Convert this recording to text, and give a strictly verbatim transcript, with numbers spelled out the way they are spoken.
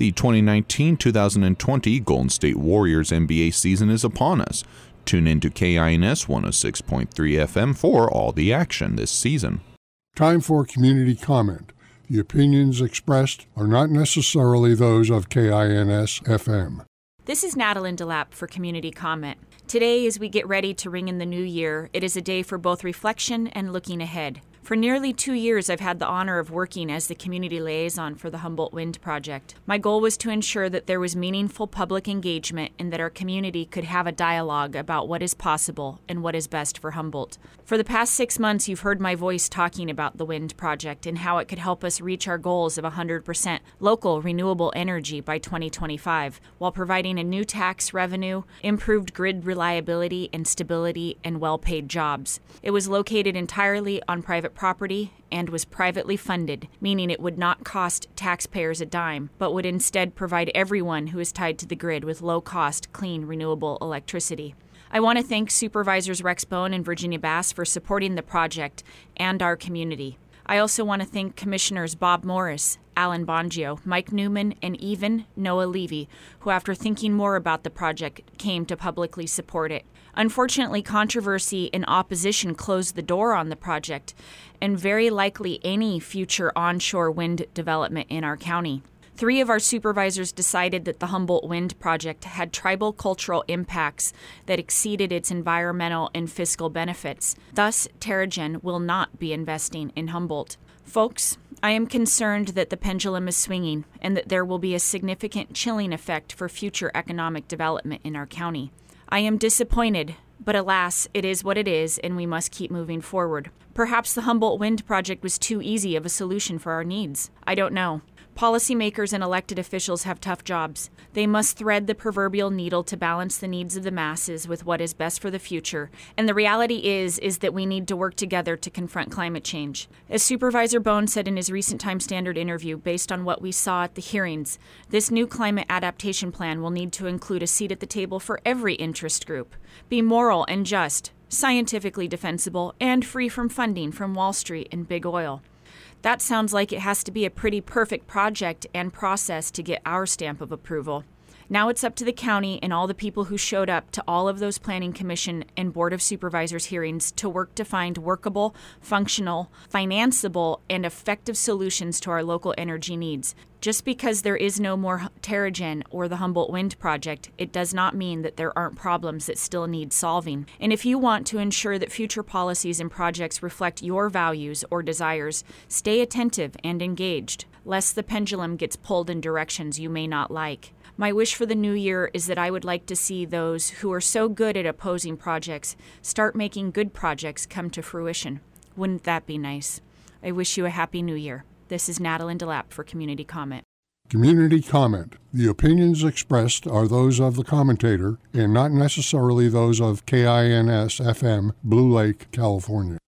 The twenty nineteen twenty twenty Golden State Warriors N B A season is upon us. Tune in to K I N S one oh six point three F M for all the action this season. Time for community comment. The opinions expressed are not necessarily those of K I N S F M. This is Natalie Delap for Community Comment. Today, as we get ready to ring in the new year, it is a day for both reflection and looking ahead. For nearly two years, I've had the honor of working as the community liaison for the Humboldt Wind Project. My goal was to ensure that there was meaningful public engagement and that our community could have a dialogue about what is possible and what is best for Humboldt. For the past six months, you've heard my voice talking about the Wind Project and how it could help us reach our goals of one hundred percent local renewable energy by twenty twenty-five, while providing a new tax revenue, improved grid reliability and stability, and well-paid jobs. It was located entirely on private property and was privately funded, meaning it would not cost taxpayers a dime, but would instead provide everyone who is tied to the grid with low-cost, clean, renewable electricity. I want to thank Supervisors Rex Bone and Virginia Bass for supporting the project and our community. I also want to thank Commissioners Bob Morris, Alan Bongio, Mike Newman, and even Noah Levy, who after thinking more about the project came to publicly support it. Unfortunately, controversy and opposition closed the door on the project, and very likely any future onshore wind development in our county. Three of our supervisors decided that the Humboldt Wind Project had tribal cultural impacts that exceeded its environmental and fiscal benefits. Thus, Terragen will not be investing in Humboldt. Folks, I am concerned that the pendulum is swinging and that there will be a significant chilling effect for future economic development in our county. I am disappointed, but alas, it is what it is, and we must keep moving forward. Perhaps the Humboldt Wind Project was too easy of a solution for our needs. I don't know. Policymakers and elected officials have tough jobs. They must thread the proverbial needle to balance the needs of the masses with what is best for the future. And the reality is, is that we need to work together to confront climate change. As Supervisor Bone said in his recent Time Standard interview, based on what we saw at the hearings, this new climate adaptation plan will need to include a seat at the table for every interest group, be moral and just, scientifically defensible, and free from funding from Wall Street and big oil. That sounds like it has to be a pretty perfect project and process to get our stamp of approval. Now it's up to the county and all the people who showed up to all of those Planning Commission and Board of Supervisors hearings to work to find workable, functional, financeable, and effective solutions to our local energy needs. Just because there is no more Terragen or the Humboldt Wind Project, it does not mean that there aren't problems that still need solving. And if you want to ensure that future policies and projects reflect your values or desires, stay attentive and engaged, lest the pendulum gets pulled in directions you may not like. My wish for the new year is that I would like to see those who are so good at opposing projects start making good projects come to fruition. Wouldn't that be nice? I wish you a happy new year. This is Natalie Delap for Community Comment. Community comment. The opinions expressed are those of the commentator and not necessarily those of K I N S F M, Blue Lake, California.